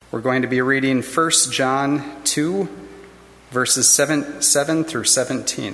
We're going to be reading 1 John 2, verses 7 through 17.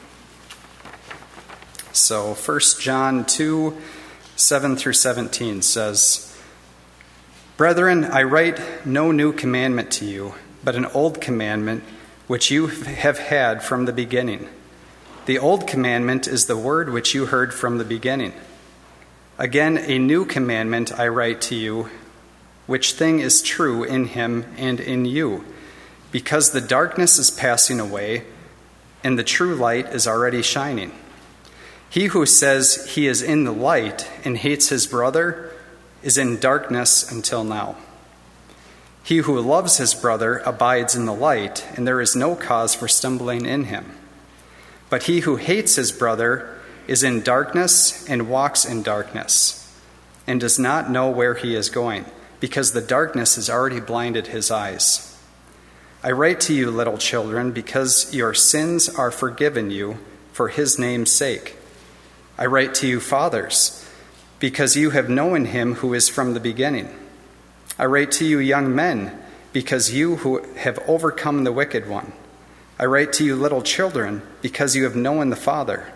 So 1 John 2, 7 through 17 says, "Brethren, I write no new commandment to you, but an old commandment which you have had from the beginning. The old commandment is the word which you heard from the beginning. Again, a new commandment I write to you, which thing is true in him and in you, because the darkness is passing away, and the true light is already shining. He who says he is in the light and hates his brother is in darkness until now. He who loves his brother abides in the light, and there is no cause for stumbling in him. But he who hates his brother is in darkness and walks in darkness, and does not know where he is going, because the darkness has already blinded his eyes. I write to you, little children, because your sins are forgiven you for his name's sake. I write to you, fathers, because you have known him who is from the beginning. I write to you, young men, because you who have overcome the wicked one. I write to you, little children, because you have known the Father.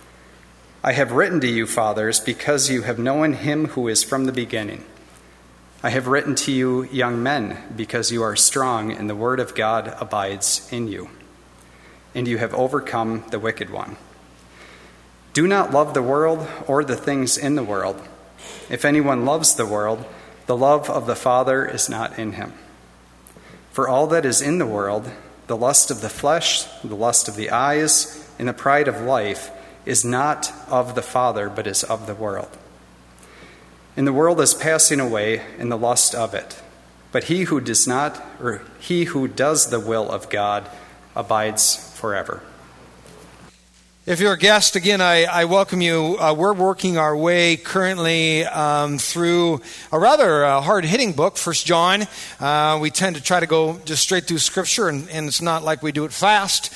I have written to you, fathers, because you have known him who is from the beginning. I have written to you, young men, because you are strong and the word of God abides in you, and you have overcome the wicked one. Do not love the world or the things in the world. If anyone loves the world, the love of the Father is not in him. For all that is in the world, the lust of the flesh, the lust of the eyes, and the pride of life, is not of the Father, but is of the world. And the world is passing away in the lust of it, but he who does the will of God abides forever." If you're a guest, again, I welcome you. We're working our way currently through a rather hard-hitting book, 1 John. We tend to try to go just straight through Scripture, and it's not like we do it fast.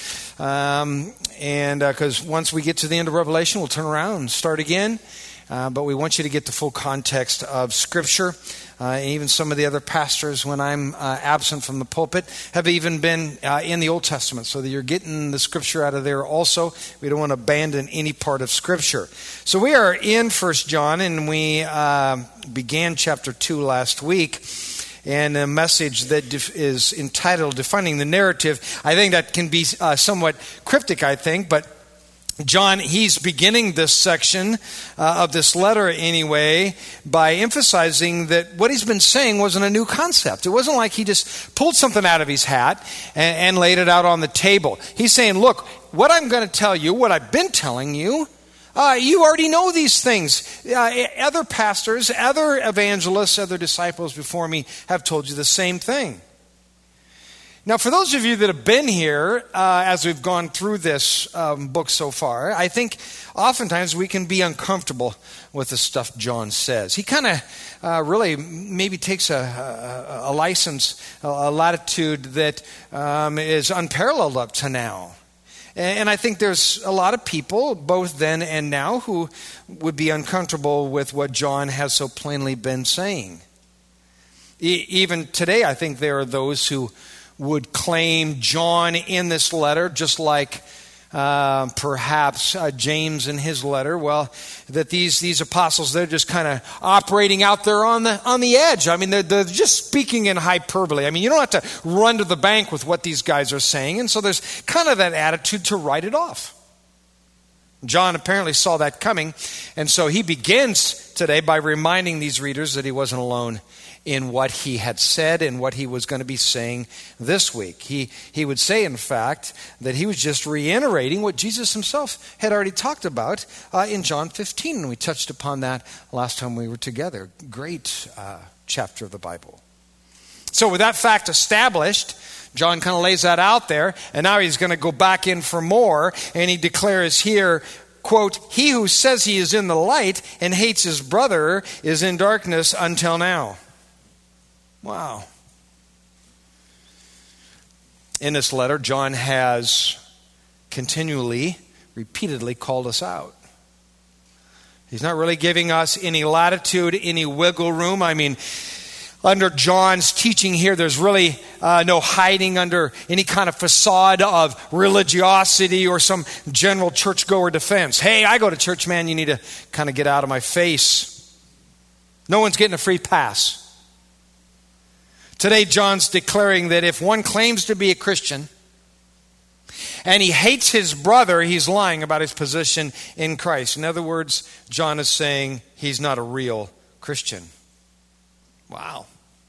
Because once we get to the end of Revelation, we'll turn around and start again. But we want you to get the full context of Scripture. Even some of the other pastors, when I'm absent from the pulpit, have even been in the Old Testament, so that you're getting the Scripture out of there also. We don't want to abandon any part of Scripture. So we are in 1 John, and we began chapter 2 last week. And a message that is entitled Defining the Narrative. I think that can be somewhat cryptic, I think, but John, he's beginning this section of this letter anyway by emphasizing that what he's been saying wasn't a new concept. It wasn't like he just pulled something out of his hat and laid it out on the table. He's saying, look, what I'm going to tell you, what I've been telling you, you already know these things. Other pastors, other evangelists, other disciples before me have told you the same thing. Now, for those of you that have been here as we've gone through this book so far, I think oftentimes we can be uncomfortable with the stuff John says. He kind of really maybe takes a license, a latitude that is unparalleled up to now. And I think there's a lot of people, both then and now, who would be uncomfortable with what John has so plainly been saying. Even today, I think there are those who would claim John in this letter, just like perhaps James in his letter, well, that these apostles, they're just kind of operating out there on the edge. I mean, they're just speaking in hyperbole. I mean, you don't have to run to the bank with what these guys are saying, and so there's kind of that attitude to write it off. John apparently saw that coming, and so he begins today by reminding these readers that he wasn't alone in what he had said and what he was going to be saying this week. He would say, in fact, that he was just reiterating what Jesus himself had already talked about in John 15, and we touched upon that last time we were together. Great chapter of the Bible. So with that fact established, John kind of lays that out there, and now he's going to go back in for more, and he declares here, quote, "He who says he is in the light and hates his brother is in darkness until now." Wow. In this letter, John has continually, repeatedly called us out. He's not really giving us any latitude, any wiggle room. I mean, Under John's teaching here, there's really no hiding under any kind of facade of religiosity or some general churchgoer defense. Hey, I go to church, man. You need to kind of get out of my face. No one's getting a free pass. Today, John's declaring that if one claims to be a Christian and he hates his brother, he's lying about his position in Christ. In other words, John is saying he's not a real Christian. Wow.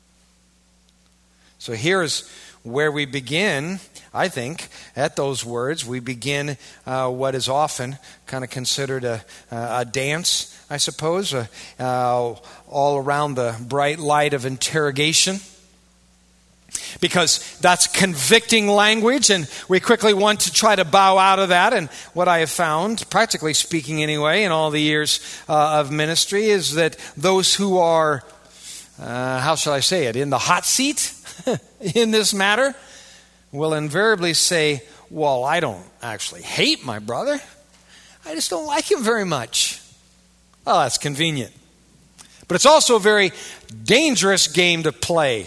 So here's where we begin, I think, at those words. We begin what is often kind of considered a dance, I suppose, all around the bright light of interrogation. Because that's convicting language, and we quickly want to try to bow out of that. And what I have found, practically speaking anyway, in all the years of ministry, is that those who are, how shall I say it, in the hot seat in this matter, will invariably say, well, I don't actually hate my brother. I just don't like him very much. Oh, that's convenient. But it's also a very dangerous game to play.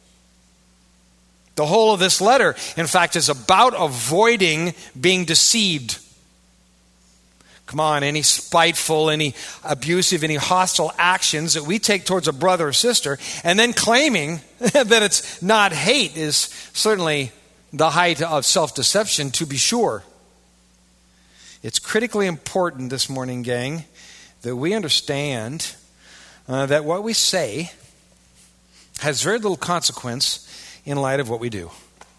The whole of this letter, in fact, is about avoiding being deceived. Come on, any spiteful, any abusive, any hostile actions that we take towards a brother or sister, and then claiming that it's not hate, is certainly the height of self-deception, to be sure. It's critically important this morning, gang, that we understand that what we say has very little consequence in light of what we do.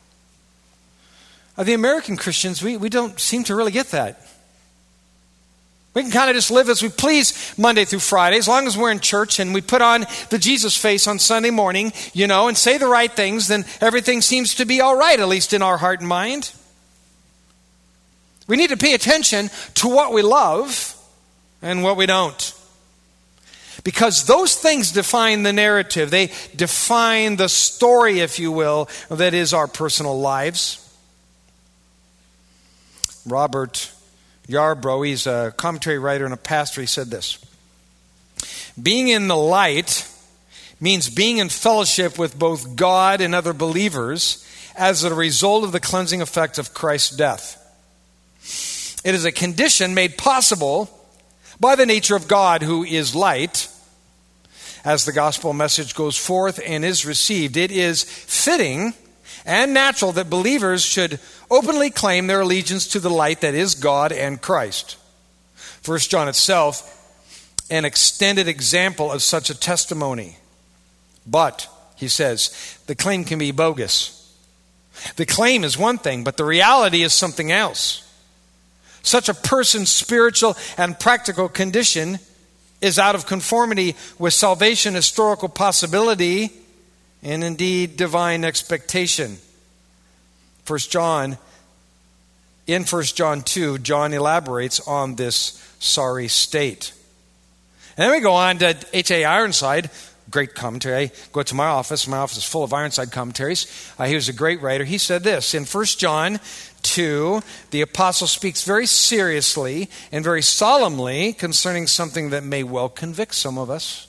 The American Christians, we don't seem to really get that. We can kind of just live as we please Monday through Friday, as long as we're in church and we put on the Jesus face on Sunday morning, and say the right things, then everything seems to be all right, at least in our heart and mind. We need to pay attention to what we love and what we don't. Because those things define the narrative. They define the story, if you will, that is our personal lives. Robert Yarbrough, he's a commentary writer and a pastor, he said this: being in the light means being in fellowship with both God and other believers as a result of the cleansing effect of Christ's death. It is a condition made possible by the nature of God, who is light. As the gospel message goes forth and is received, it is fitting and natural that believers should openly claim their allegiance to the light that is God and Christ. 1 John itself, an extended example of such a testimony. But, he says, the claim can be bogus. The claim is one thing, but the reality is something else. Such a person's spiritual and practical condition is out of conformity with salvation, historical possibility, and indeed divine expectation. In 1 John 2, John elaborates on this sorry state. And then we go on to H.A. Ironside, great commentary. I go to my office is full of Ironside commentaries. He was a great writer. He said this, in 1 John 2, the apostle speaks very seriously and very solemnly concerning something that may well convict some of us.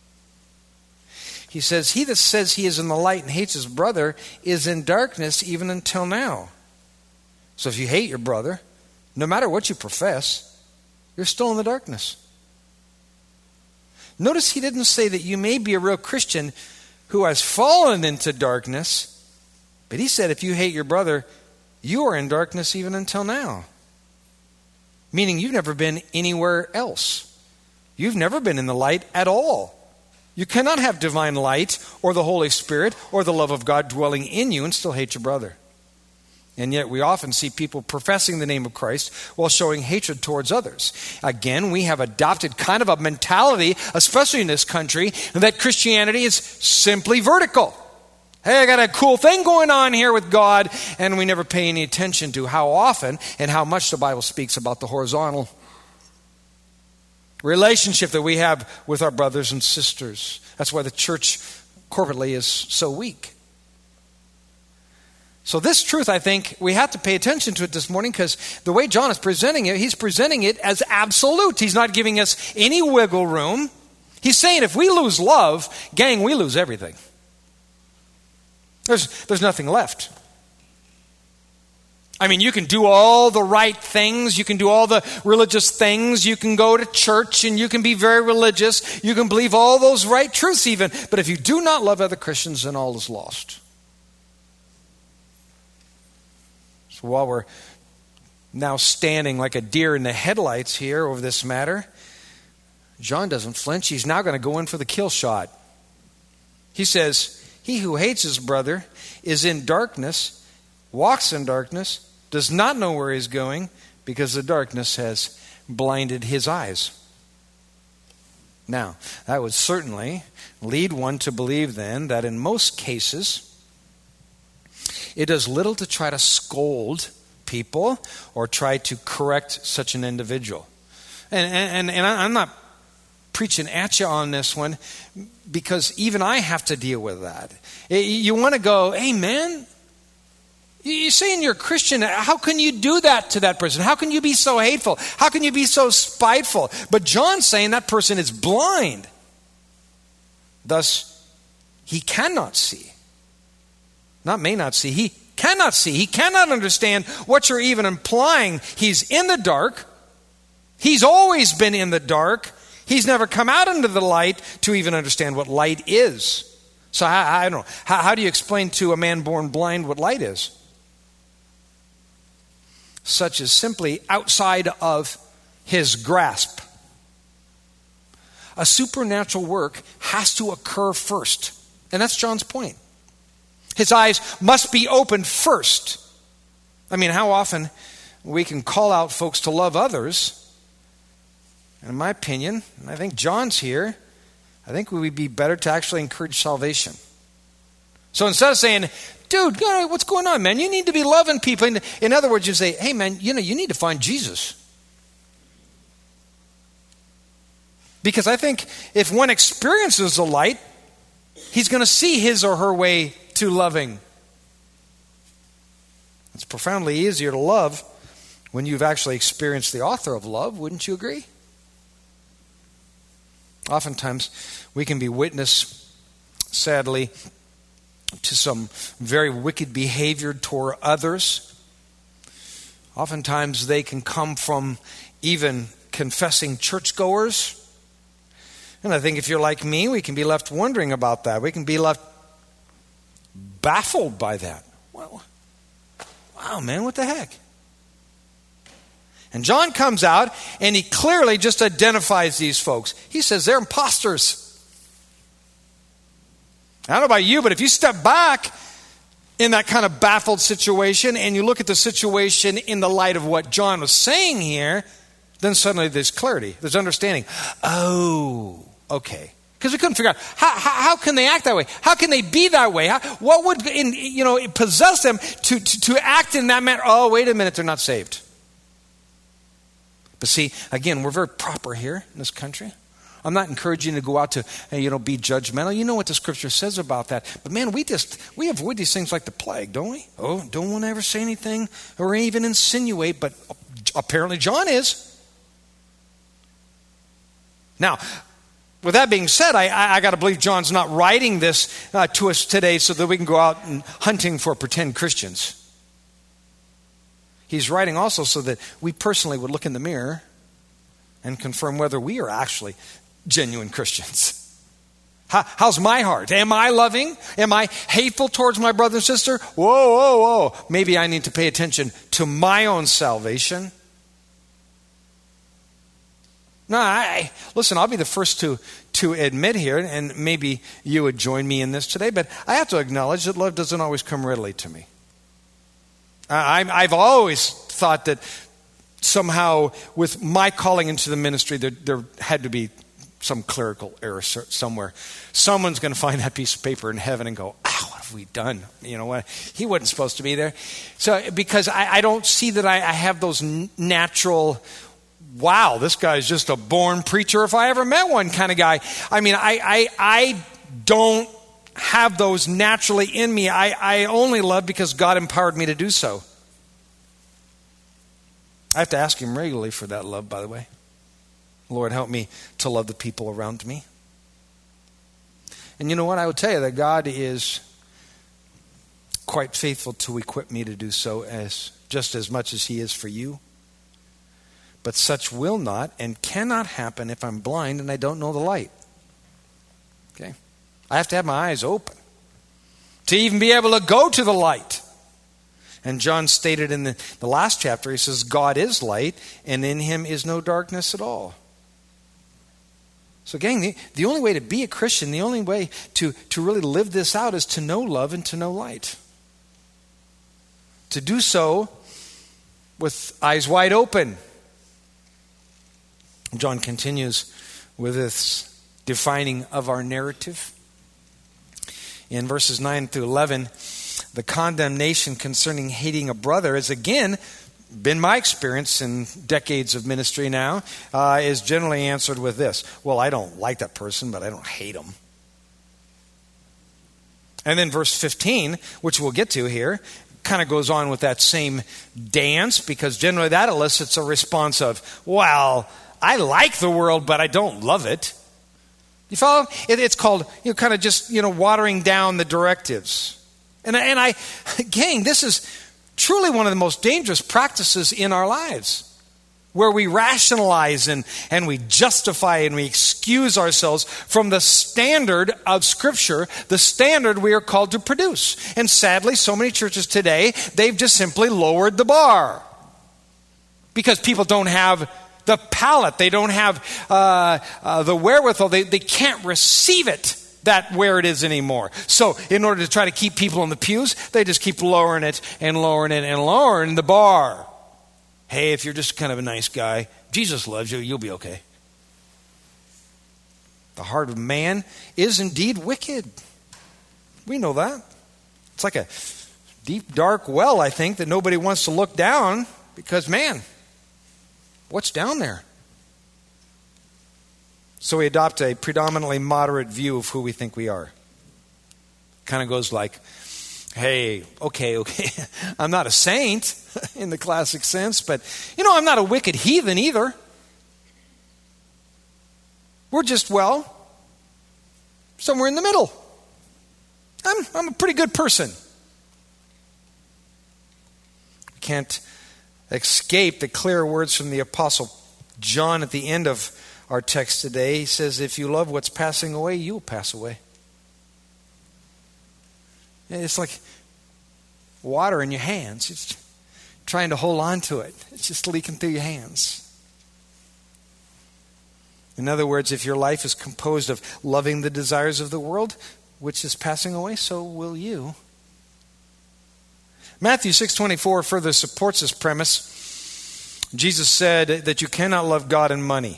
He says, he that says he is in the light and hates his brother is in darkness even until now. So if you hate your brother, no matter what you profess, you're still in the darkness. Notice he didn't say that you may be a real Christian who has fallen into darkness, but he said if you hate your brother, you are in darkness even until now. Meaning you've never been anywhere else. You've never been in the light at all. You cannot have divine light or the Holy Spirit or the love of God dwelling in you and still hate your brother. And yet we often see people professing the name of Christ while showing hatred towards others. Again, we have adopted kind of a mentality, especially in this country, that Christianity is simply vertical. Hey, I got a cool thing going on here with God, and we never pay any attention to how often and how much the Bible speaks about the horizontal relationship that we have with our brothers and sisters. That's why the church corporately is so weak. So this truth, I think, we have to pay attention to it this morning, because the way John is presenting it, he's presenting it as absolute. He's not giving us any wiggle room. He's saying if we lose love, gang, we lose everything. There's nothing left. I mean, you can do all the right things. You can do all the religious things. You can go to church and you can be very religious. You can believe all those right truths even. But if you do not love other Christians, then all is lost. So while we're now standing like a deer in the headlights here over this matter, John doesn't flinch. He's now going to go in for the kill shot. He says, he who hates his brother is in darkness, walks in darkness, does not know where he's going because the darkness has blinded his eyes. Now, that would certainly lead one to believe then that in most cases, it does little to try to scold people or try to correct such an individual. And I'm not preaching at you on this one because even I have to deal with that. You want to go, hey man, you're saying you're a Christian. How can you do that to that person? How can you be so hateful? How can you be so spiteful? But John's saying that person is blind. Thus, he cannot see. Not may not see. He cannot see. He cannot understand what you're even implying. He's in the dark. He's always been in the dark. He's never come out into the light to even understand what light is. So I don't know. How do you explain to a man born blind what light is? Such as simply outside of his grasp. A supernatural work has to occur first. And that's John's point. His eyes must be opened first. I mean, how often we can call out folks to love others. And in my opinion, and I think John's here, I think we would be better to actually encourage salvation. So instead of saying, dude, what's going on, man? You need to be loving people. In other words, you say, hey, man, you need to find Jesus. Because I think if one experiences the light, he's going to see his or her way to loving. It's profoundly easier to love when you've actually experienced the author of love, wouldn't you agree? Oftentimes, we can be witness, sadly, to some very wicked behavior toward others. Oftentimes, they can come from even confessing churchgoers. And I think if you're like me, we can be left wondering about that. We can be left baffled by that. Well, wow, man, what the heck? And John comes out and he clearly just identifies these folks. He says they're imposters. I don't know about you, but if you step back in that kind of baffled situation and you look at the situation in the light of what John was saying here, then suddenly there's clarity, there's understanding. Oh, okay. Because we couldn't figure out how can they act that way? How can they be that way? What would possess them to act in that manner? Oh, wait a minute, they're not saved. But see, again, we're very proper here in this country. I'm not encouraging you to go out to be judgmental. You know what the scripture says about that. But man, we avoid these things like the plague, don't we? Oh, don't want to ever say anything or even insinuate, but apparently John is. Now, with that being said, I got to believe John's not writing this to us today so that we can go out and hunting for pretend Christians. He's writing also so that we personally would look in the mirror and confirm whether we are actually genuine Christians. How's my heart? Am I loving? Am I hateful towards my brother and sister? Whoa. Maybe I need to pay attention to my own salvation. No, listen, I'll be the first to admit here, and maybe you would join me in this today, but I have to acknowledge that love doesn't always come readily to me. I've always thought that somehow with my calling into the ministry, there had to be some clerical error somewhere. Someone's going to find that piece of paper in heaven and go, what have we done? You know what? He wasn't supposed to be there. So because I don't see that I have those natural, wow, this guy's just a born preacher if I ever met one kind of guy. I mean, I don't have those naturally in me. I only love because God empowered me to do so. I have to ask him regularly for that love, by the way. Lord, help me to love the people around me. And you know what? I would tell you that God is quite faithful to equip me to do so just as much as he is for you. But such will not and cannot happen if I'm blind and I don't know the light. Okay? I have to have my eyes open to even be able to go to the light. And John stated in the last chapter, he says, God is light, and in him is no darkness at all. So gang, the only way to be a Christian, the only way to really live this out is to know love and to know light. To do so with eyes wide open. John continues with this defining of our narrative. In verses 9 through 11, the condemnation concerning hating a brother has again been my experience in decades of ministry now, is generally answered with this. Well, I don't like that person, but I don't hate him. And then verse 15, which we'll get to here, kind of goes on with that same dance, because generally that elicits a response of, well, I like the world, but I don't love it. You follow? It's called, kind of just, watering down the directives. And I, gang, this is truly one of the most dangerous practices in our lives, where we rationalize and we justify and we excuse ourselves from the standard of Scripture, the standard we are called to produce. And sadly, so many churches today, they've just simply lowered the bar because people don't have the palate, they don't have the wherewithal, they can't receive it where it is anymore. So in order to try to keep people in the pews, they just keep lowering it and lowering it and lowering the bar. Hey, if you're just kind of a nice guy, Jesus loves you, you'll be okay. The heart of man is indeed wicked. We know that. It's like a deep, dark well, I think, that nobody wants to look down because, man, what's down there? So we adopt a predominantly moderate view of who we think we are. Kind of goes like, hey, okay, I'm not a saint in the classic sense, but, I'm not a wicked heathen either. We're just, somewhere in the middle. I'm a pretty good person. We can't escape the clear words from the Apostle John at the end of our text today. He says, if you love what's passing away, you'll pass away. It's like water in your hands. It's trying to hold on to it. It's just leaking through your hands. In other words, if your life is composed of loving the desires of the world, which is passing away, so will you. Matthew 6:24 further supports this premise. Jesus said that you cannot love God and money.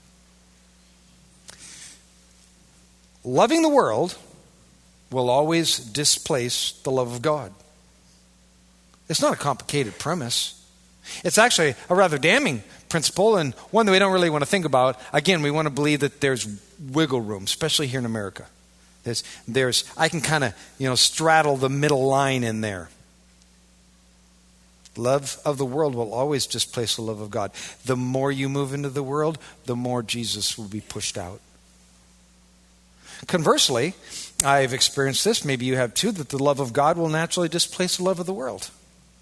Loving the world will always displace the love of God. It's not a complicated premise. It's actually a rather damning principle, and one that we don't really want to think about. Again, we want to believe that there's wiggle room, especially here in America. I can kind of, straddle the middle line in there. Love of the world will always displace the love of God. The more you move into the world, the more Jesus will be pushed out. Conversely, I've experienced this, maybe you have too, that the love of God will naturally displace the love of the world.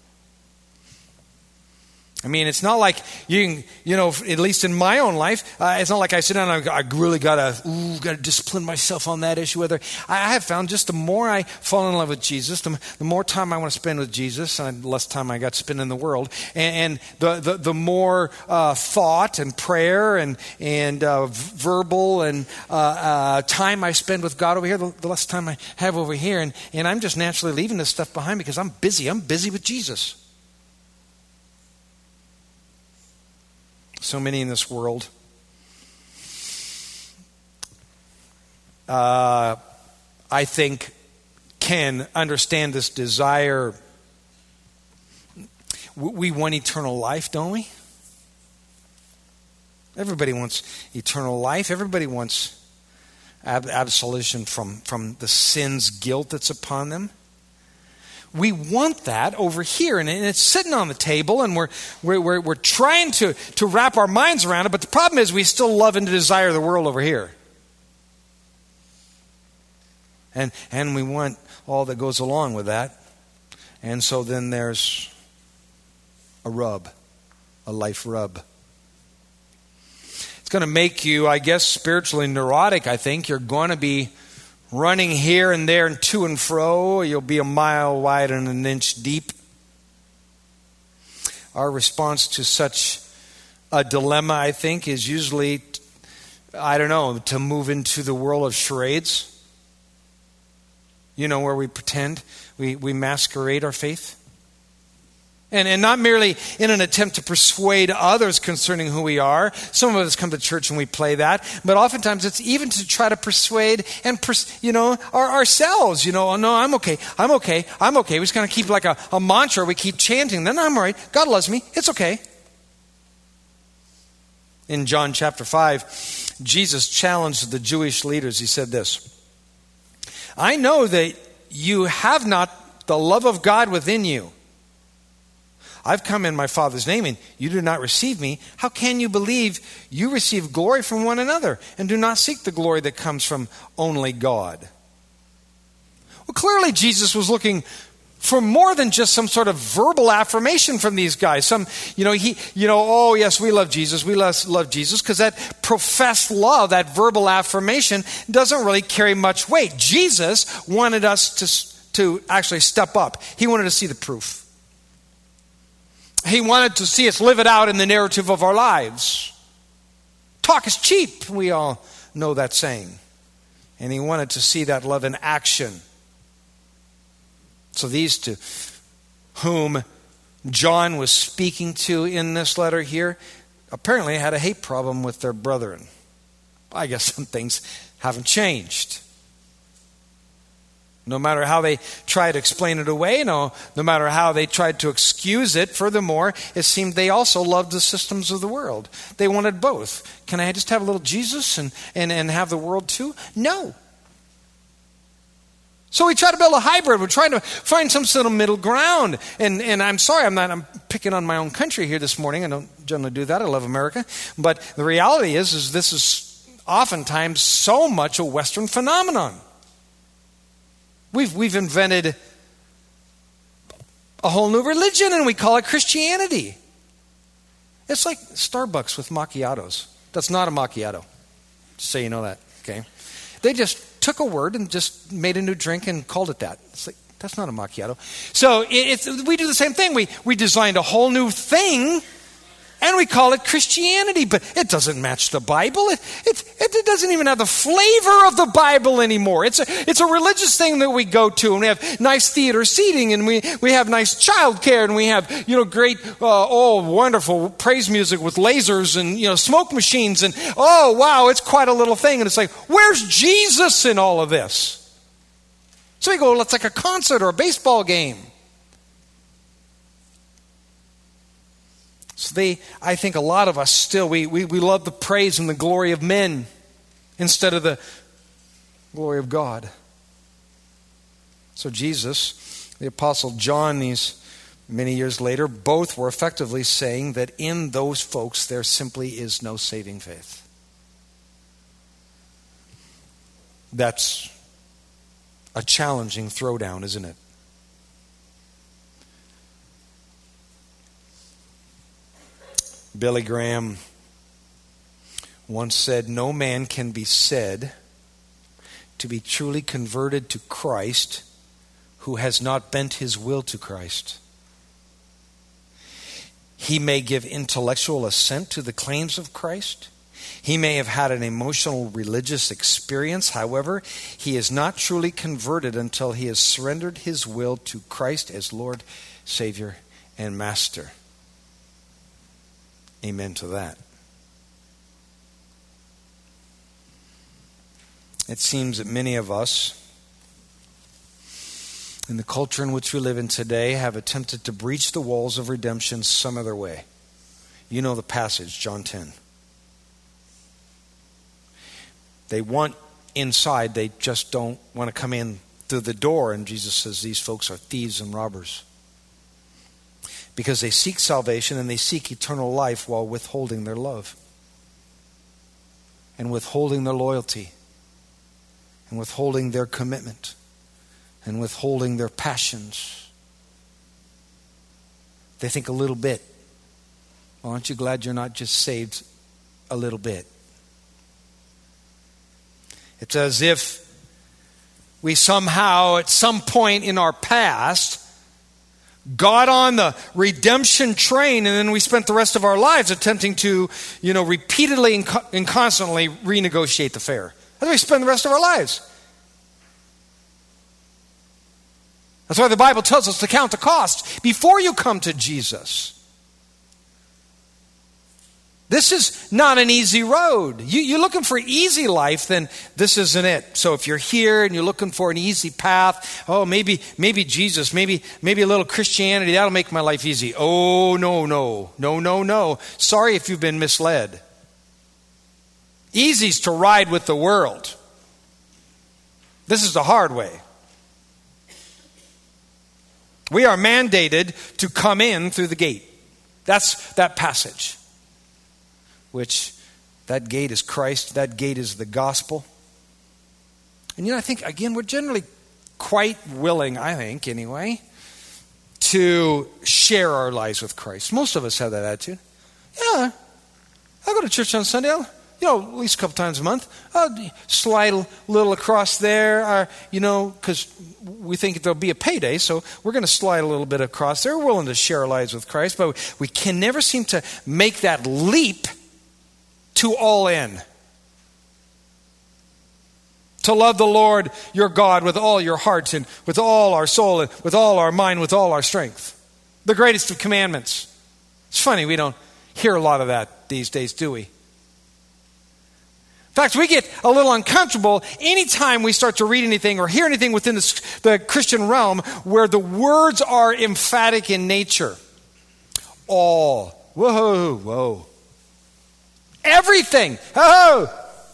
I mean, it's not like you can, at least in my own life, it's not like I sit down and I really got to discipline myself on that issue. Whether I have found just the more I fall in love with Jesus, the more time I want to spend with Jesus, and the less time I got to spend in the world, and the more thought and prayer and verbal and time I spend with God over here, the less time I have over here, and I'm just naturally leaving this stuff behind because I'm busy. I'm busy with Jesus. So many in this world I think can understand this desire. We want eternal life, don't we? Everybody wants eternal life. Everybody wants absolution from the sin's guilt that's upon them. We want that over here, and it's sitting on the table, and we're trying to wrap our minds around it. But the problem is, we still love and desire the world over here. And we want all that goes along with that. And so then there's a rub, a life rub. It's going to make you, I guess, spiritually neurotic, I think. You're going to be running here and there and to and fro. You'll be a mile wide and an inch deep. Our response to such a dilemma, I think, is usually, to move into the world of charades. Where we pretend, we masquerade our faith. And not merely in an attempt to persuade others concerning who we are. Some of us come to church and we play that. But oftentimes it's even to try to persuade ourselves. Oh, no, I'm okay. We just kind of keep like a mantra. We keep chanting. Then I'm all right. God loves me. It's okay. In John chapter 5, Jesus challenged the Jewish leaders. He said this, I know that you have not the love of God within you. I've come in my Father's name, and you do not receive me. How can you believe you receive glory from one another and do not seek the glory that comes from only God? Well, clearly Jesus was looking for more than just some sort of verbal affirmation from these guys. Oh yes, we love Jesus. We love Jesus, because that professed love, that verbal affirmation, doesn't really carry much weight. Jesus wanted us to actually step up. He wanted to see the proof. He wanted to see us live it out in the narrative of our lives. Talk is cheap. We all know that saying. And he wanted to see that love in action. So these to whom John was speaking to in this letter here apparently had a hate problem with their brethren. I guess some things haven't changed. No matter how they try to explain it away, no matter how they tried to excuse it, furthermore, it seemed they also loved the systems of the world. They wanted both. Can I just have a little Jesus and have the world too? No. So we try to build a hybrid. We're trying to find some sort of middle ground. And I'm sorry, I'm picking on my own country here this morning. I don't generally do that. I love America. But the reality is this is oftentimes so much a Western phenomenon. We've invented a whole new religion, and we call it Christianity. It's like Starbucks with macchiatos. That's not a macchiato. Just so you know that, okay? They just took a word and just made a new drink and called it that. It's like, that's not a macchiato. So we do the same thing. We designed a whole new thing, and we call it Christianity, but it doesn't match the Bible. It doesn't even have the flavor of the Bible anymore. It's a religious thing that we go to, and we have nice theater seating, and we have nice child care, and we have great wonderful praise music with lasers and smoke machines, and oh wow, it's quite a little thing. And it's like, where's Jesus in all of this? So we go, it's like a concert or a baseball game. So I think a lot of us still, we love the praise and the glory of men instead of the glory of God. So Jesus, the Apostle John, these many years later, both were effectively saying that in those folks there simply is no saving faith. That's a challenging throwdown, isn't it? Billy Graham once said, no man can be said to be truly converted to Christ who has not bent his will to Christ. He may give intellectual assent to the claims of Christ. He may have had an emotional religious experience. However, he is not truly converted until he has surrendered his will to Christ as Lord, Savior, and Master. Amen to that. It seems that many of us, in the culture in which we live in today, have attempted to breach the walls of redemption some other way. You know the passage, John 10. They want inside, they just don't want to come in through the door. And Jesus says these folks are thieves and robbers. Because they seek salvation and they seek eternal life while withholding their love and withholding their loyalty and withholding their commitment and withholding their passions. They think a little bit. Well, aren't you glad you're not just saved a little bit? It's as if we somehow, at some point in our past, got on the redemption train, and then we spent the rest of our lives attempting to, repeatedly and constantly renegotiate the fare. That's how we spend the rest of our lives. That's why the Bible tells us to count the cost before you come to Jesus. This is not an easy road. You're looking for easy life, then this isn't it. So if you're here and you're looking for an easy path, maybe Jesus, maybe a little Christianity, that'll make my life easy. Oh, no. Sorry if you've been misled. Easy's to ride with the world. This is the hard way. We are mandated to come in through the gate. That's that passage. Which, that gate is Christ, that gate is the gospel. And I think, again, we're generally quite willing, I think anyway, to share our lives with Christ. Most of us have that attitude. Yeah, I go to church on Sunday, at least a couple times a month. I'll slide a little across there, because we think there'll be a payday, so we're going to slide a little bit across there. We're willing to share our lives with Christ, but we can never seem to make that leap to all in. To love the Lord your God with all your heart and with all our soul and with all our mind, with all our strength. The greatest of commandments. It's funny, we don't hear a lot of that these days, do we? In fact, we get a little uncomfortable anytime we start to read anything or hear anything within the Christian realm where the words are emphatic in nature. All. Whoa. Everything. Oh!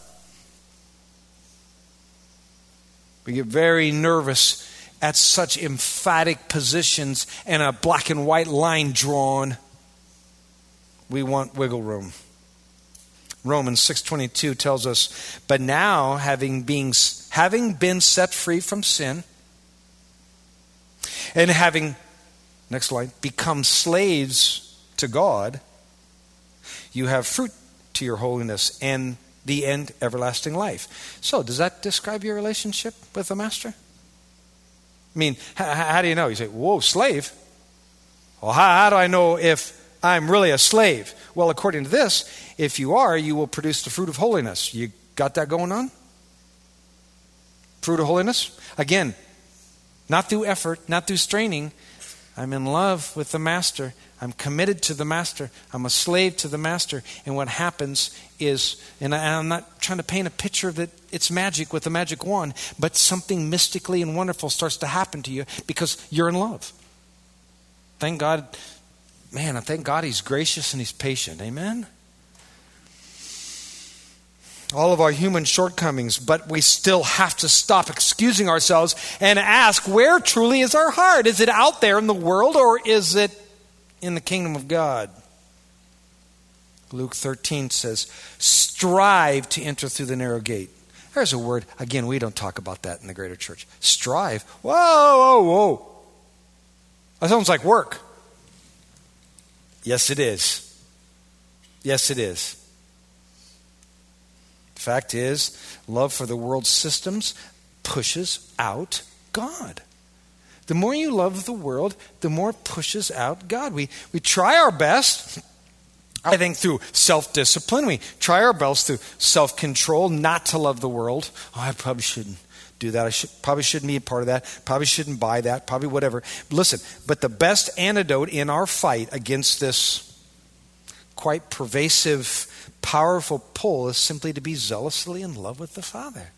We get very nervous at such emphatic positions and a black and white line drawn. We want wiggle room. Romans 6:22 tells us, but now having been set free from sin and having, next line, become slaves to God, you have fruit to your holiness and the end, everlasting life. So, does that describe your relationship with the Master? I mean, how do you know? You say, whoa, slave? Well, how do I know if I'm really a slave? Well, according to this, if you are, you will produce the fruit of holiness. You got that going on? Fruit of holiness? Again, not through effort, not through straining. I'm in love with the Master. I'm committed to the Master. I'm a slave to the Master. And what happens is, and I'm not trying to paint a picture that it's magic with a magic wand, but something mystically and wonderful starts to happen to you because you're in love. Thank God, man, I thank God He's gracious and He's patient. Amen? All of our human shortcomings, but we still have to stop excusing ourselves and ask, where truly is our heart? Is it out there in the world or is it in the kingdom of God? Luke 13 says, strive to enter through the narrow gate. There's a word, again, we don't talk about that in the greater church. Strive. Whoa. That sounds like work. Yes, it is. Yes, it is. The fact is, love for the world's systems pushes out God. The more you love the world, the more it pushes out God. We try our best, I think, through self-discipline. We try our best through self-control not to love the world. Oh, I probably shouldn't do that. Probably shouldn't be a part of that. Probably shouldn't buy that. Probably whatever. Listen, but the best antidote in our fight against this quite pervasive, powerful pull is simply to be zealously in love with the Father.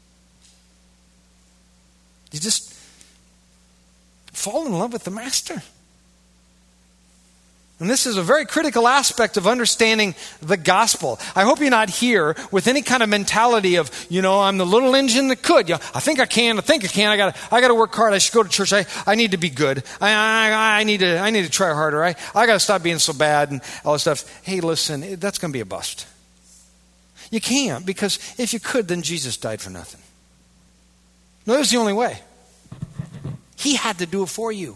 You just fall in love with the Master. And this is a very critical aspect of understanding the gospel. I hope you're not here with any kind of mentality of, I'm the little engine that could. I think I can. I got to work hard. I should go to church. I need to be good. I need to try harder. I got to stop being so bad and all this stuff. Hey, listen, that's going to be a bust. You can't, because if you could, then Jesus died for nothing. No, it was the only way. He had to do it for you.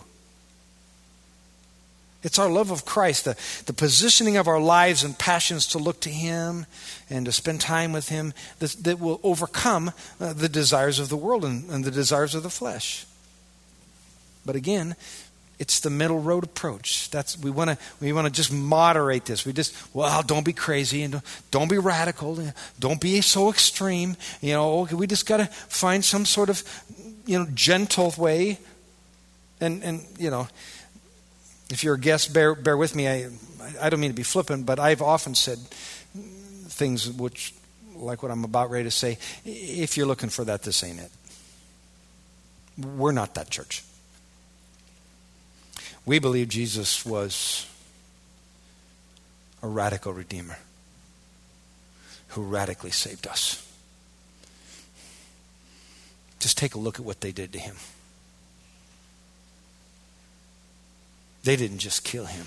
It's our love of Christ, the positioning of our lives and passions to look to Him and to spend time with Him that will overcome the desires of the world and the desires of the flesh. But again, it's the middle road approach. We want to just moderate this. Don't be crazy and don't be radical. Don't be so extreme. We just got to find some sort of gentle way. And if you're a guest, bear with me. I don't mean to be flippant, but I've often said things which, like what I'm about ready to say, if you're looking for that, this ain't it. We're not that church. We believe Jesus was a radical redeemer who radically saved us. Just take a look at what they did to Him. They didn't just kill Him.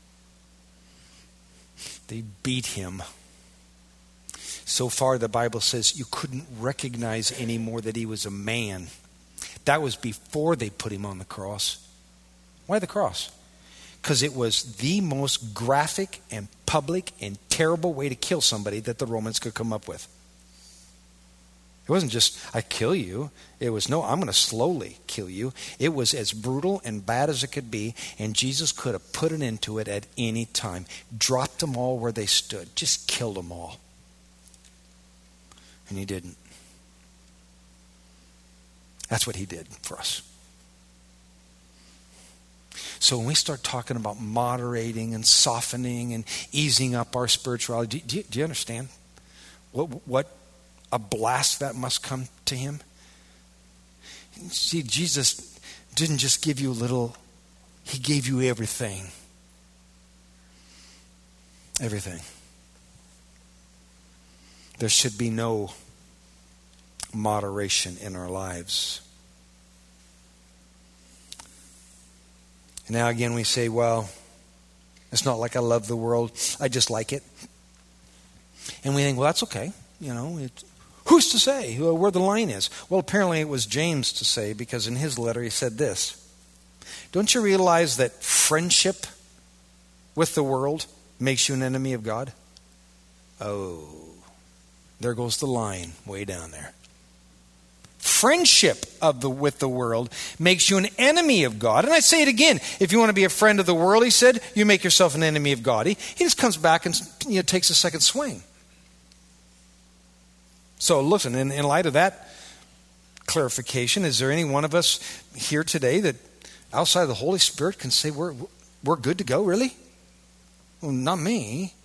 They beat Him. So far, the Bible says you couldn't recognize anymore that He was a man. That was before they put Him on the cross. Why the cross? Because it was the most graphic and public and terrible way to kill somebody that the Romans could come up with. It wasn't just, I kill you. It was, no, I'm going to slowly kill you. It was as brutal and bad as it could be, and Jesus could have put an end to it at any time. Dropped them all where they stood. Just killed them all. And He didn't. That's what He did for us. So when we start talking about moderating and softening and easing up our spirituality, do you understand what a blast that must come to Him? See, Jesus didn't just give you a little, He gave you everything. Everything. There should be no moderation in our lives. And now again we say, well, it's not like I love the world. I just like it. And we think, well, that's okay. Who's to say where the line is? Well, apparently it was James to say, because in his letter he said this. Don't you realize that friendship with the world makes you an enemy of God? Oh, there goes the line way down there. Friendship with the world makes you an enemy of God. And I say it again. If you want to be a friend of the world, he said, you make yourself an enemy of God. He just comes back and takes a second swing. So listen, in light of that clarification, is there any one of us here today that outside of the Holy Spirit can say we're good to go, really? Well, not me.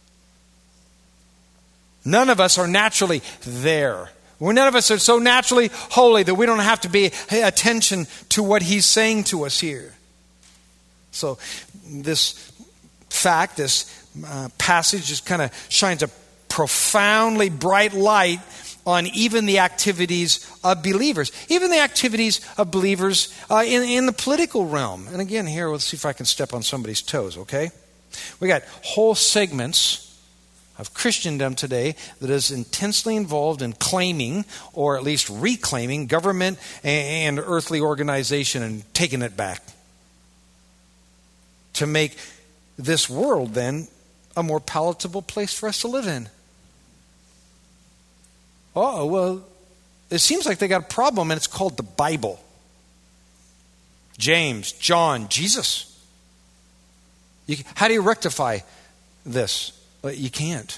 None of us are naturally there. None of us are so naturally holy that we don't have to pay attention to what He's saying to us here. So this fact, this passage just kind of shines a profoundly bright light on even the activities of believers. Even the activities of believers in the political realm. And again, here, let's see if I can step on somebody's toes, okay? We got whole segments of Christendom today that is intensely involved in claiming, or at least reclaiming, government and earthly organization and taking it back. To make this world, then, a more palatable place for us to live in. Oh, well, it seems like they got a problem, and it's called the Bible. James, John, Jesus. How do you rectify this? You can't.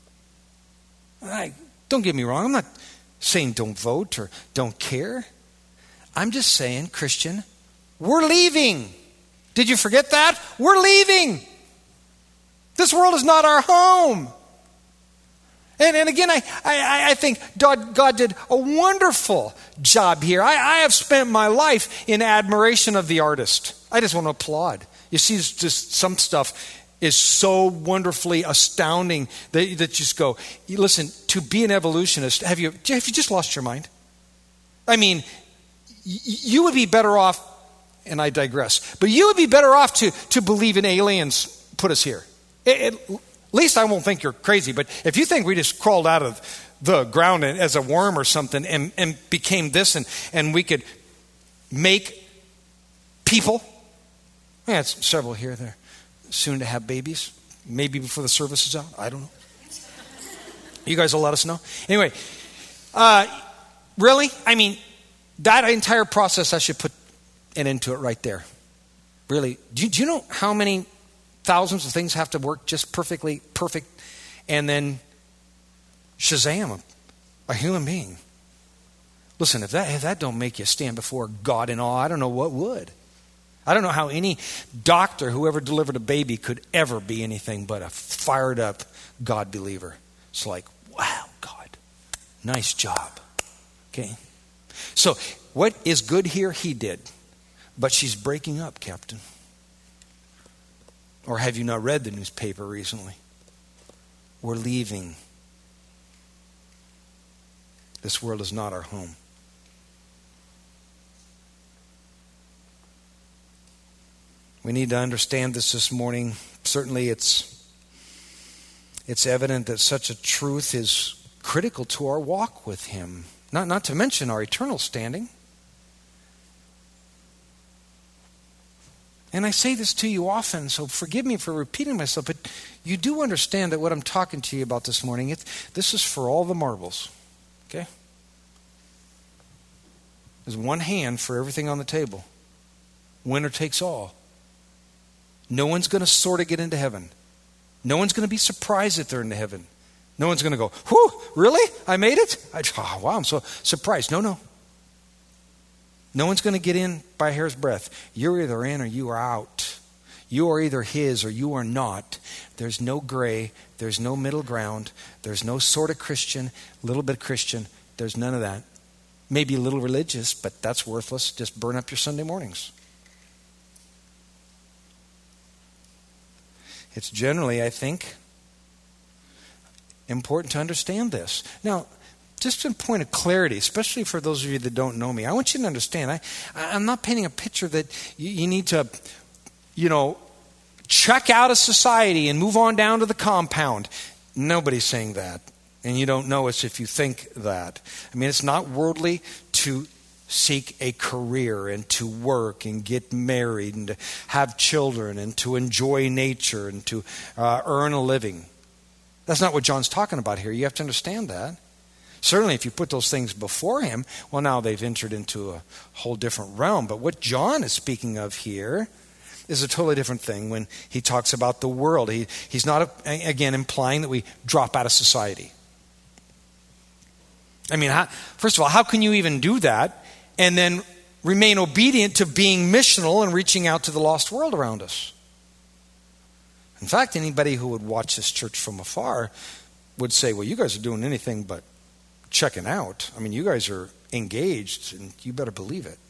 Don't get me wrong. I'm not saying don't vote or don't care. I'm just saying, Christian, we're leaving. Did you forget that? We're leaving. This world is not our home. And again, I think God did a wonderful job here. I have spent my life in admiration of the artist. I just want to applaud. You see, just some stuff is so wonderfully astounding that you just go, listen, to be an evolutionist, have you just lost your mind? I mean, you would be better off, and I digress, but you would be better off to believe in aliens put us here. At least I won't think you're crazy, but if you think we just crawled out of the ground as a worm or something and became this, and we could make people. Yeah, it's several here. They're soon to have babies. Maybe before the service is out. I don't know. You guys will let us know. Anyway, really? I mean, that entire process, I should put an end to it right there. Really. Do you know how many thousands of things have to work just perfect, and then Shazam, a human being? Listen, if that don't make you stand before God in awe, I don't know what would. I don't know how any doctor who ever delivered a baby could ever be anything but a fired up God believer. It's like, wow, God, nice job. Okay. So what is good here, he did. But she's breaking up, Captain. Or have you not read the newspaper recently? We're leaving. This world is not our home. We need to understand this morning. Certainly it's evident that such a truth is critical to our walk with him. Not to mention our eternal standing. And I say this to you often, so forgive me for repeating myself, but you do understand that what I'm talking to you about this morning, this is for all the marbles. Okay? There's one hand for everything on the table. Winner takes all. No one's going to sort of get into heaven. No one's going to be surprised that they're into heaven. No one's going to go, whew, really? I made it? Wow, I'm so surprised. No. No one's going to get in by a hair's breadth. You're either in or you are out. You are either his or you are not. There's no gray. There's no middle ground. There's no sort of Christian, little bit Christian. There's none of that. Maybe a little religious, but that's worthless. Just burn up your Sunday mornings. It's generally, I think, important to understand this. Now, just a point of clarity, especially for those of you that don't know me, I want you to understand, I'm not painting a picture that you need to, check out of society and move on down to the compound. Nobody's saying that. And you don't know us if you think that. I mean, it's not worldly to seek a career and to work and get married and to have children and to enjoy nature and to earn a living. That's not what John's talking about here. You have to understand that. Certainly if you put those things before him, well, now they've entered into a whole different realm. But what John is speaking of here is a totally different thing when he talks about the world. He's not, again, implying that we drop out of society. I mean, first of all, how can you even do that and then remain obedient to being missional and reaching out to the lost world around us? In fact, anybody who would watch this church from afar would say, well, you guys are doing anything but checking out. I mean, you guys are engaged, and you better believe it.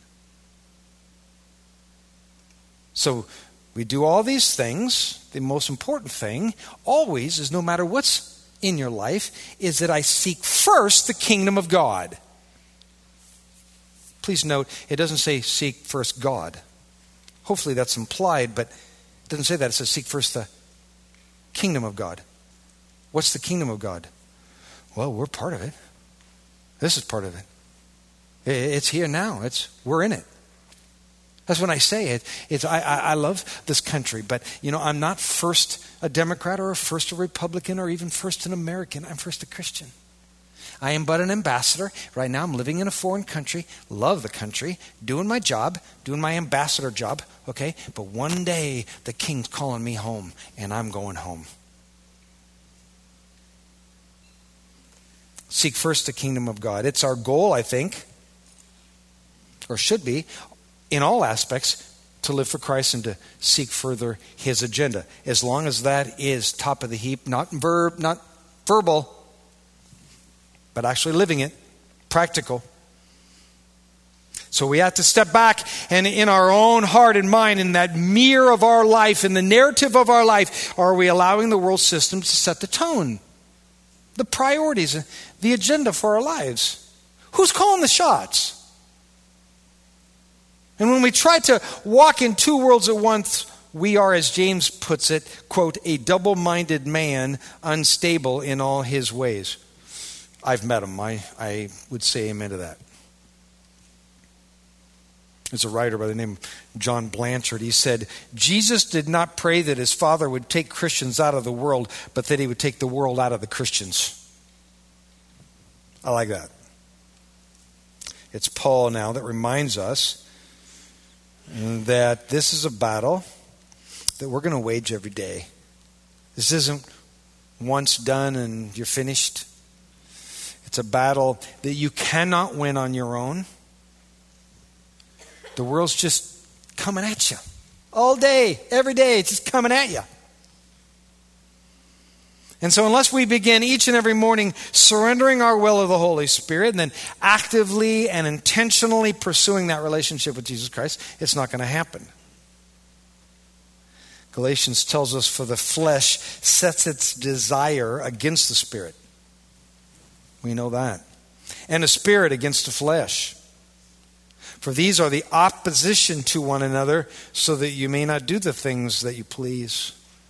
So we do all these things. The most important thing always is, no matter what's in your life, is that I seek first the kingdom of God. Please note, it doesn't say seek first God. Hopefully that's implied, but it doesn't say that. It says seek first the kingdom of God. What's the kingdom of God? Well, we're part of it. This is part of it. It's here now. We're in it. That's when I say it. I love this country, but I'm not first a Democrat or first a Republican or even first an American. I'm first a Christian. I am but an ambassador. Right now I'm living in a foreign country, love the country, doing my job, doing my ambassador job, okay? But one day the king's calling me home, and I'm going home. Seek first the kingdom of God. It's our goal, I think, or should be, in all aspects, to live for Christ and to seek further his agenda. As long as that is top of the heap, not verbal, but actually living it, practical. So we have to step back and in our own heart and mind, in that mirror of our life, in the narrative of our life, are we allowing the world system to set the tone? The priorities, the agenda for our lives. Who's calling the shots? And when we try to walk in two worlds at once, we are, as James puts it, quote, a double-minded man, unstable in all his ways. I've met him. I would say amen to that. There's a writer by the name of John Blanchard. He said, Jesus did not pray that his Father would take Christians out of the world, but that he would take the world out of the Christians. I like that. It's Paul now that reminds us that this is a battle that we're going to wage every day. This isn't once done and you're finished. It's a battle that you cannot win on your own. The world's just coming at you. All day, every day, it's just coming at you. And so unless we begin each and every morning surrendering our will to the Holy Spirit and then actively and intentionally pursuing that relationship with Jesus Christ, it's not going to happen. Galatians tells us, for the flesh sets its desire against the Spirit. We know that. And the Spirit against the flesh. For these are the opposition to one another, so that you may not do the things that you please.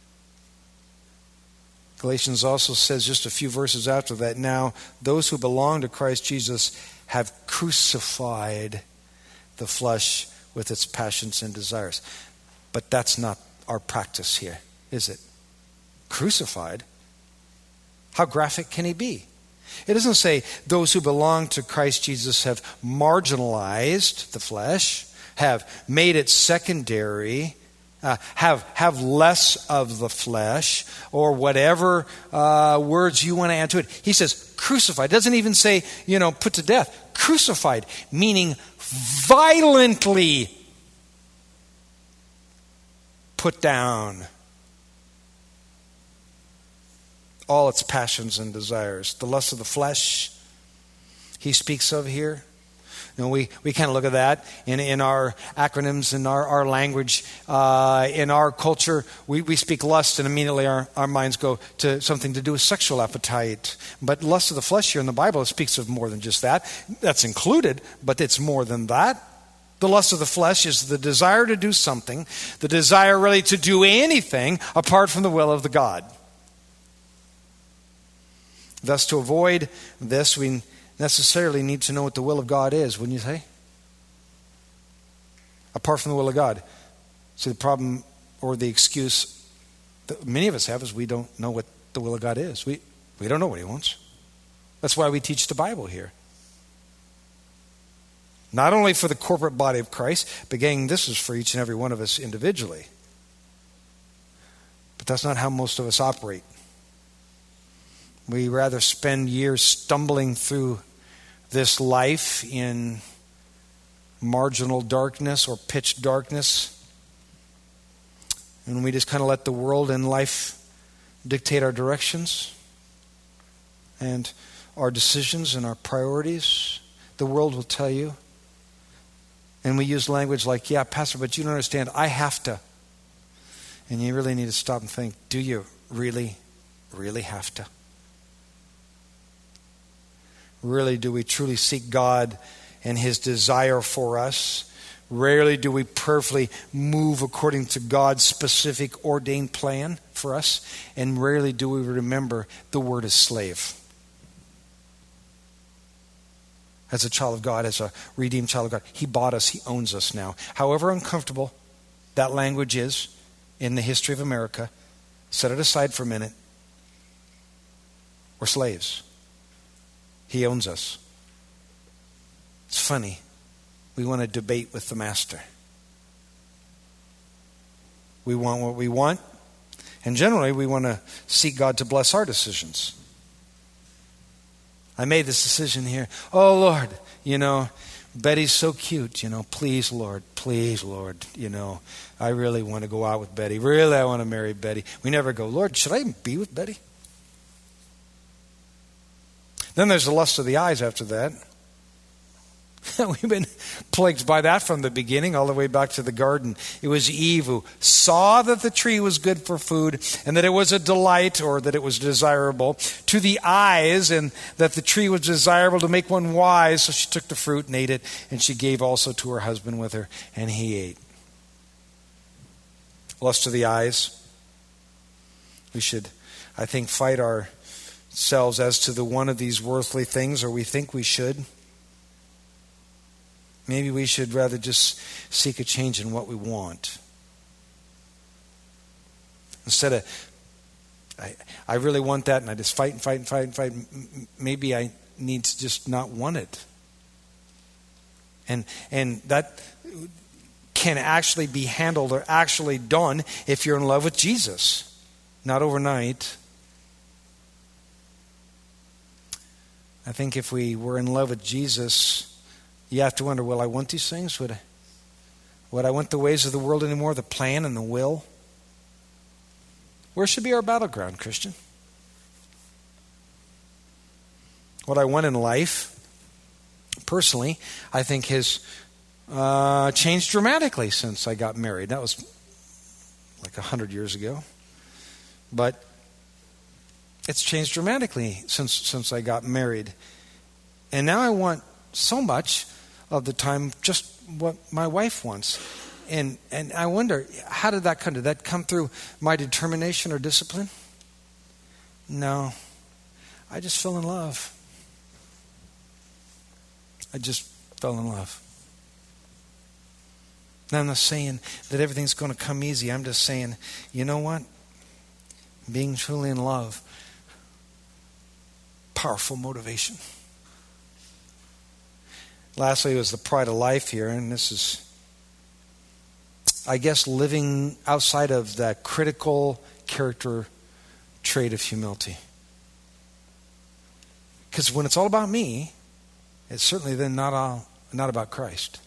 Galatians also says just a few verses after that, now those who belong to Christ Jesus have crucified the flesh with its passions and desires. But that's not our practice here, is it? Crucified? How graphic can he be? It doesn't say those who belong to Christ Jesus have marginalized the flesh, have made it secondary, have less of the flesh, or whatever words you want to add to it. He says crucified. It doesn't even say, put to death. Crucified, meaning violently put down. All its passions and desires. The lust of the flesh he speaks of here. We kind of look at that in our acronyms, in our language, in our culture. We speak lust and immediately our minds go to something to do with sexual appetite. But lust of the flesh here in the Bible, it speaks of more than just that. That's included, but it's more than that. The lust of the flesh is the desire to do something, the desire really to do anything apart from the will of the God. Thus, to avoid this, we necessarily need to know what the will of God is, wouldn't you say? Apart from the will of God. See, the problem or the excuse that many of us have is we don't know what the will of God is. We don't know what he wants. That's why we teach the Bible here. Not only for the corporate body of Christ, but gang, this is for each and every one of us individually. But that's not how most of us operate. We rather spend years stumbling through this life in marginal darkness or pitch darkness. And we just kind of let the world and life dictate our directions and our decisions and our priorities. The world will tell you. And we use language like, yeah, Pastor, but you don't understand. I have to. And you really need to stop and think, do you really, really have to? Rarely do we truly seek God and his desire for us. Rarely do we prayerfully move according to God's specific ordained plan for us. And rarely do we remember the word is slave. As a child of God, as a redeemed child of God, he bought us, he owns us now. However uncomfortable that language is in the history of America, set it aside for a minute. We're slaves. He owns us. It's funny. We want to debate with the master. We want what we want. And generally, we want to seek God to bless our decisions. I made this decision here. Oh, Lord, Betty's so cute. Please, Lord, I really want to go out with Betty. Really, I want to marry Betty. We never go, Lord, should I even be with Betty? Then there's the lust of the eyes after that. We've been plagued by that from the beginning, all the way back to the garden. It was Eve who saw that the tree was good for food and that it was a delight, or that it was desirable to the eyes, and that the tree was desirable to make one wise. So she took the fruit and ate it, and she gave also to her husband with her, and he ate. Lust of the eyes. We should, I think, fight our ourselves as to the one of these worldly things, or we think we should. Maybe we should rather just seek a change in what we want. Instead of, I really want that, and I just fight. Maybe I need to just not want it. And that can actually be handled or actually done if you're in love with Jesus. Not overnight. I think if we were in love with Jesus, you have to wonder, will I want these things? Would I want the ways of the world anymore, the plan and the will? Where should be our battleground, Christian? What I want in life, personally, I think has changed dramatically since I got married. That was like 100 years ago. But it's changed dramatically since I got married. And now I want so much of the time just what my wife wants. And I wonder, how did that come? Did that come through my determination or discipline? No. I just fell in love. I just fell in love. Now, I'm not saying that everything's going to come easy. I'm just saying, you know what? Being truly in love, powerful motivation. Lastly, was the pride of life here, and this is, I guess, living outside of that critical character trait of humility. Because when it's all about me, it's certainly then not about Christ.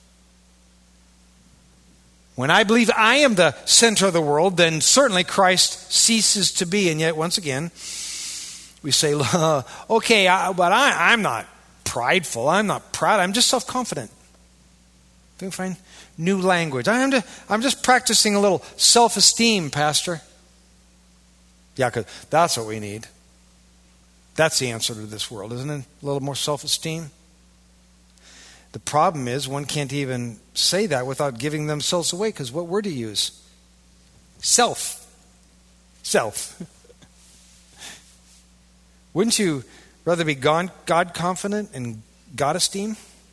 When I believe I am the center of the world, then certainly Christ ceases to be. And yet, once again, we say, okay, but I'm not prideful. I'm not proud. I'm just self-confident. Do you find new language? I'm just practicing a little self-esteem, Pastor. Yeah, because that's what we need. That's the answer to this world, isn't it? A little more self-esteem. The problem is one can't even say that without giving themselves away, because what word do you use? Self. Wouldn't you rather be God-confident and God-esteem?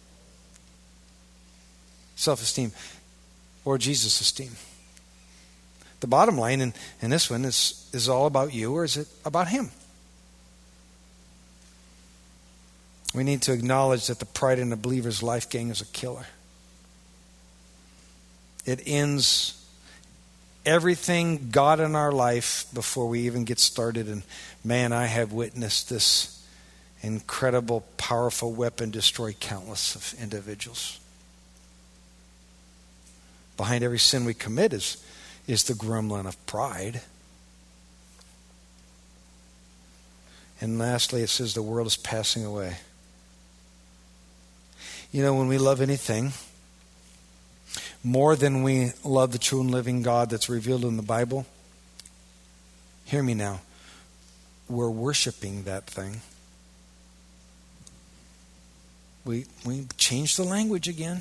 Self-esteem. Or Jesus-esteem. The bottom line in this one is all about you, or is it about Him? We need to acknowledge that the pride in a believer's life, gang, is a killer. It ends everything God in our life before we even get started. And man, I have witnessed this incredible, powerful weapon destroy countless of individuals. Behind every sin we commit is the gremlin of pride. And lastly, it says the world is passing away. You know, when we love anything more than we love the true and living God that's revealed in the Bible, hear me now, we're worshiping that thing. We changed the language again.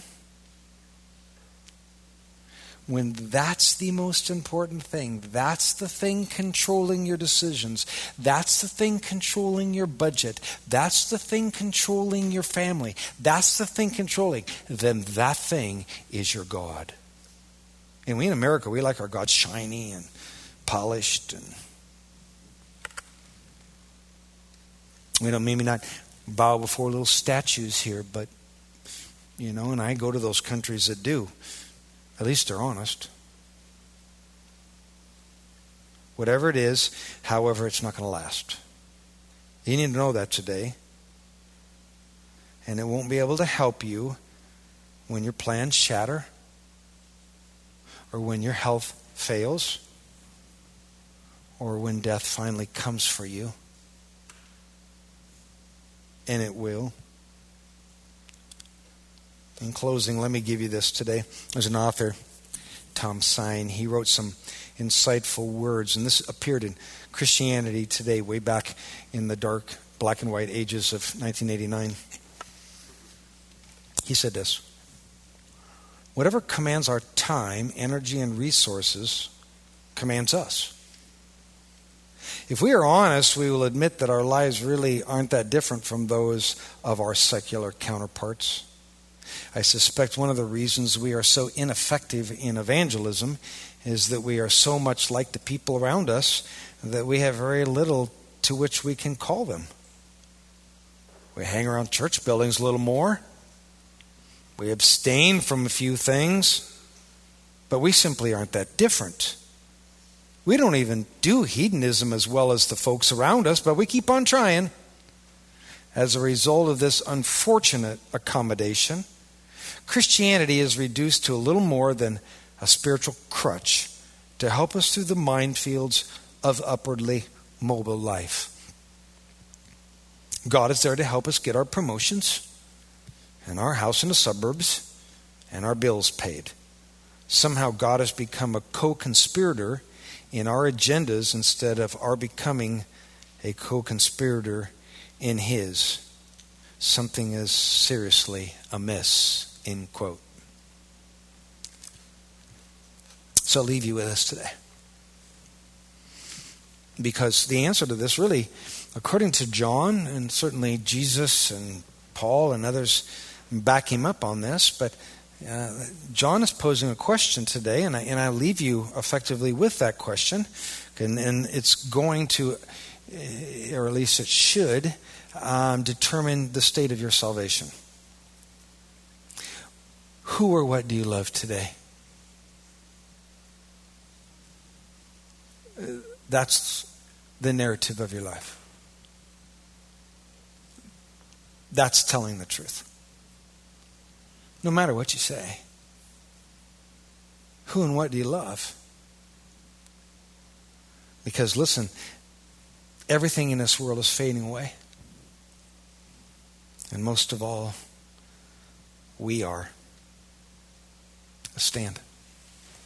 When that's the most important thing, that's the thing controlling your decisions, that's the thing controlling your budget, that's the thing controlling your family, that's the thing controlling, then that thing is your God. And we in America, we like our God shiny and polished, and we don't maybe not bow before little statues here, but you know, and I go to those countries that do. At least they're honest. Whatever it is, however, it's not going to last. You need to know that today. And it won't be able to help you when your plans shatter or when your health fails or when death finally comes for you. And it will. In closing, let me give you this today. There's an author, Tom Sine. He wrote some insightful words, and this appeared in Christianity Today way back in the dark black and white ages of 1989. He said this: whatever commands our time, energy, and resources commands us. If we are honest, we will admit that our lives really aren't that different from those of our secular counterparts. I suspect one of the reasons we are so ineffective in evangelism is that we are so much like the people around us that we have very little to which we can call them. We hang around church buildings a little more. We abstain from a few things, but we simply aren't that different. We don't even do hedonism as well as the folks around us, but we keep on trying. As a result of this unfortunate accommodation, Christianity is reduced to a little more than a spiritual crutch to help us through the minefields of upwardly mobile life. God is there to help us get our promotions and our house in the suburbs and our bills paid. Somehow God has become a co-conspirator in our agendas instead of our becoming a co-conspirator in his. Something is seriously amiss, end quote. So I'll leave you with this today. Because the answer to this really, according to John, and certainly Jesus and Paul and others back him up on this, but John is posing a question today, and I leave you effectively with that question, and it's going to, or at least it should, determine the state of your salvation. Who or what do you love today? That's the narrative of your life. That's telling the truth. No matter what you say. Who and what do you love? Because listen, everything in this world is fading away. And most of all, we are. Let's stand.